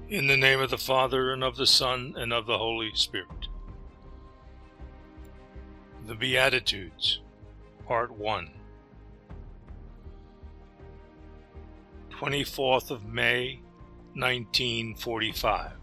In the name of the Father, and of the Son, and of the Holy Spirit. The Beatitudes, Part 1. 24th of May, 1945.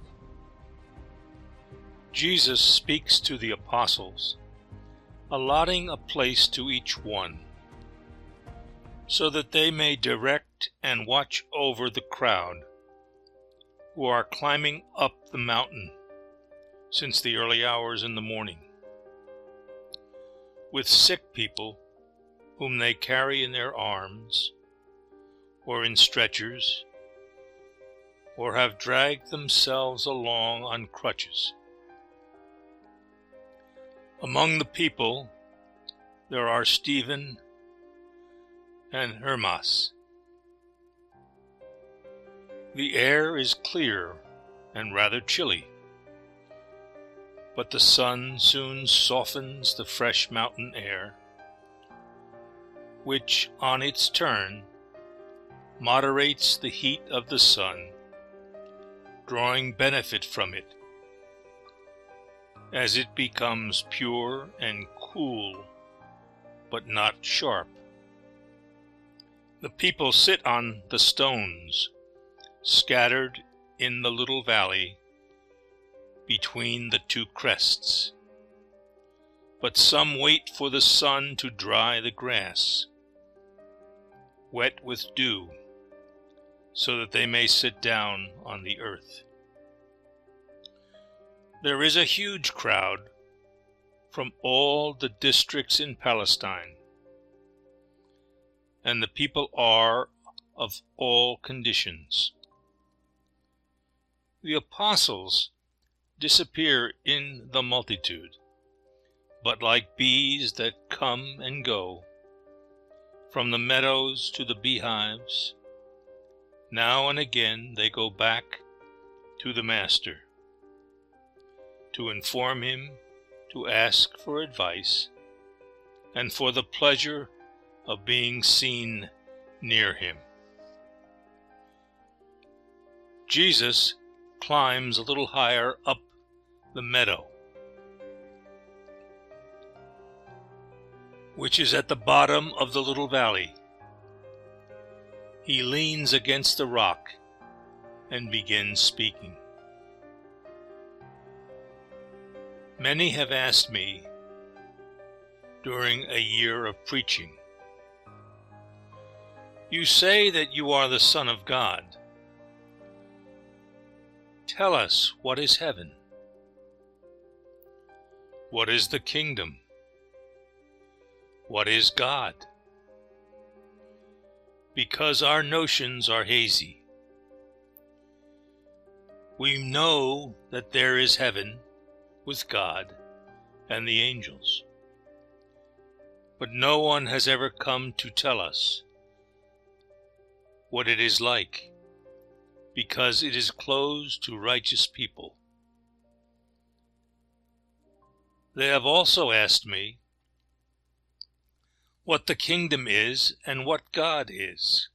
Jesus speaks to the apostles, allotting a place to each one, so that they may direct and watch over the crowd who are climbing up the mountain since the early hours in the morning, with sick people whom they carry in their arms or in stretchers, or have dragged themselves along on crutches. Among the people there are Stephen and Hermas. The air is clear and rather chilly, but the sun soon softens the fresh mountain air, which on its turn moderates the heat of the sun, drawing benefit from it as it becomes pure and cool, but not sharp. The people sit on the stones scattered in the little valley between the two crests, but some wait for the sun to dry the grass, wet with dew, so that they may sit down on the earth. There is a huge crowd from all the districts in Palestine, and the people are of all conditions. The apostles disappear in the multitude, but like bees that come and go, from the meadows to the beehives, now and again they go back to the Master, to inform him, to ask for advice, and for the pleasure of being seen near him. Jesus climbs a little higher up the meadow, which is at the bottom of the little valley. He leans against the rock and begins speaking. Many have asked me during a year of preaching, "You say that you are the Son of God. Tell us, what is heaven? What is the kingdom? What is God?" Because our notions are hazy. We know that there is heaven with God and the angels, but no one has ever come to tell us what it is like, because it is closed to righteous people. They have also asked me what the kingdom is and what God is,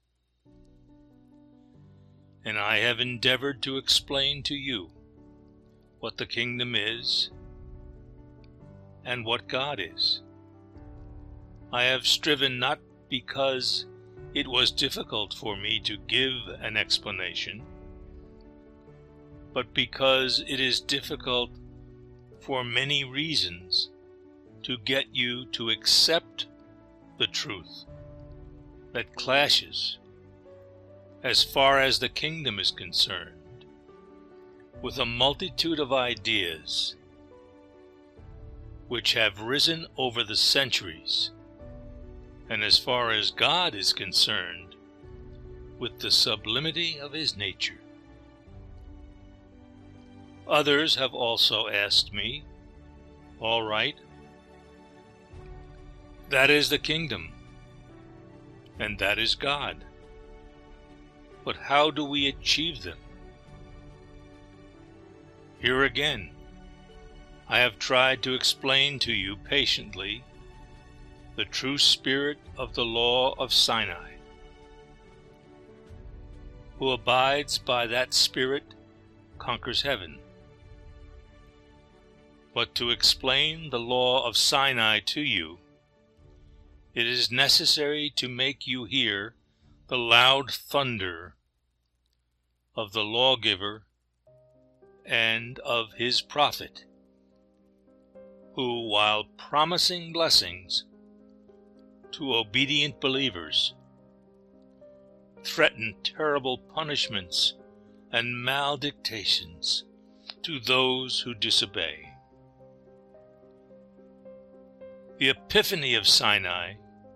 and I have endeavored to explain to you what the kingdom is and what God is. I have striven not because it was difficult for me to give an explanation, but because it is difficult for many reasons to get you to accept the truth that clashes, as far as the kingdom is concerned, with a multitude of ideas which have risen over the centuries, and as far as God is concerned, with the sublimity of his nature. Others have also asked me, all right, that is the kingdom, and that is God, but how do we achieve them? Here again, I have tried to explain to you patiently the true spirit of the law of Sinai. Who abides by that spirit conquers heaven. But to explain the law of Sinai to you, it is necessary to make you hear the loud thunder of the lawgiver and of his prophet, who, while promising blessings to obedient believers, threaten terrible punishments and maledictions to those who disobey. The epiphany of Sinai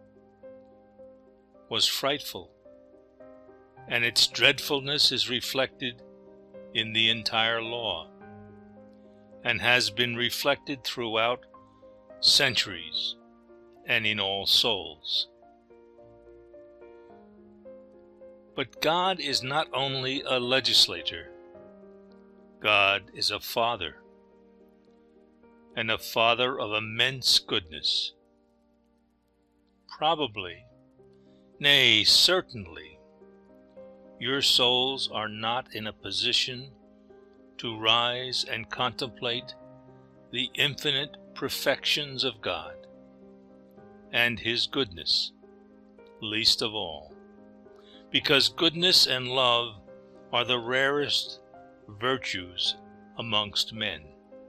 was frightful, and its dreadfulness is reflected in the entire law, and has been reflected throughout centuries and in all souls. But God is not only a legislator. God is a Father, and a Father of immense goodness. Probably, nay, certainly, your souls are not in a position to rise and contemplate the infinite perfections of God and His goodness, least of all, because goodness and love are the rarest virtues amongst men.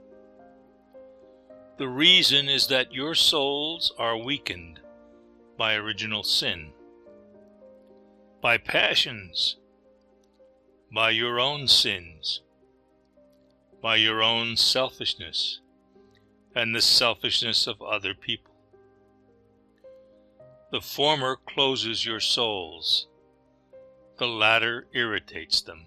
The reason is that your souls are weakened by original sin, by passions, by your own sins, by your own selfishness, and the selfishness of other people. The former closes your souls, the latter irritates them.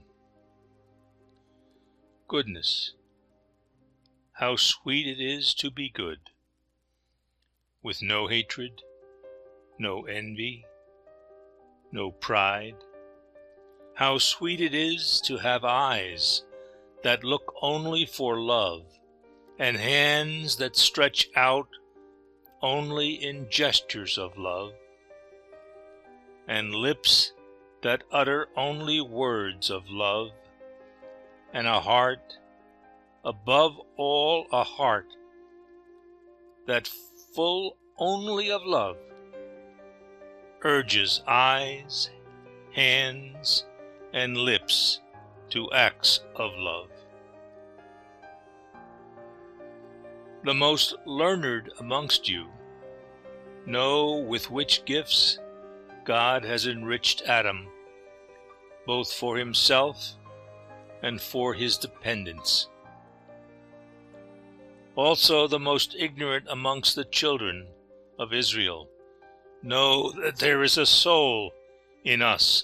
Goodness. How sweet it is to be good, with no hatred, no envy, no pride. How sweet it is to have eyes that look only for love, and hands that stretch out only in gestures of love, and lips that utter only words of love, and a heart, above all a heart, that full only of love, urges eyes, hands, and lips to acts of love. The most learned amongst you know with which gifts God has enriched Adam, both for himself and for his dependents. Also the most ignorant amongst the children of Israel know that there is a soul in us.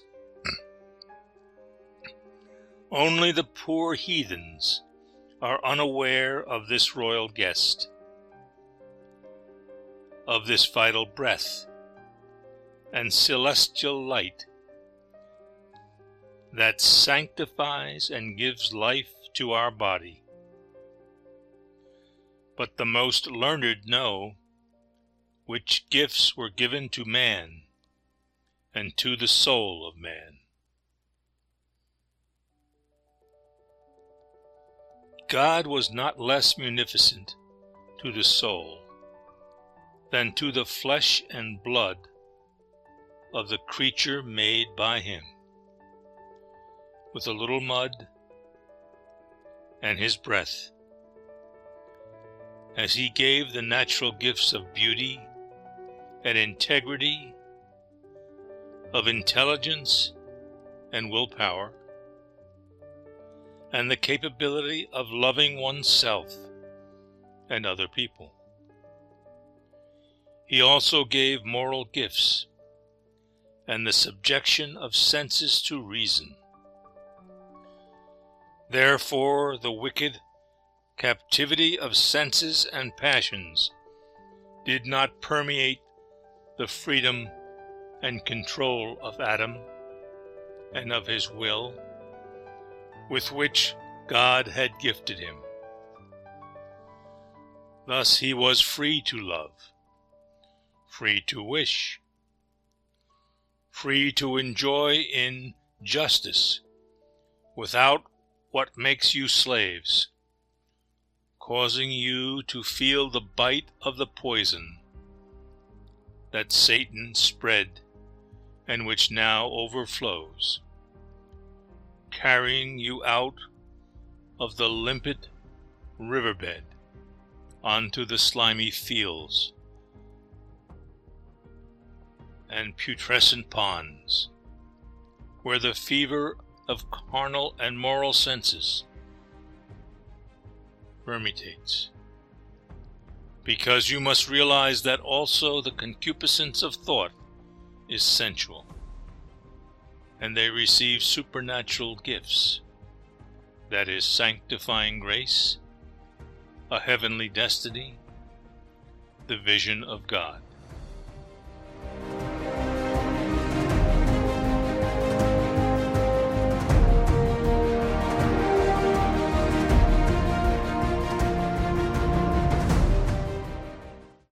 Only the poor heathens are unaware of this royal guest, of this vital breath and celestial light that sanctifies and gives life to our body. But the most learned know which gifts were given to man and to the soul of man. God was not less munificent to the soul than to the flesh and blood of the creature made by him, with a little mud and his breath, as he gave the natural gifts of beauty and integrity, of intelligence and willpower, and the capability of loving oneself and other people. He also gave moral gifts and the subjection of senses to reason. Therefore, the wicked captivity of senses and passions did not permeate the freedom and control of Adam and of his will, with which God had gifted him. Thus he was free to love, free to wish, free to enjoy in justice, without what makes you slaves, causing you to feel the bite of the poison that Satan spread and which now overflows, carrying you out of the limpid riverbed onto the slimy fields and putrescent ponds, where the fever of carnal and moral senses fermentates. Because you must realize that also the concupiscence of thought is sensual, and they receive supernatural gifts, that is, sanctifying grace, a heavenly destiny, the vision of God.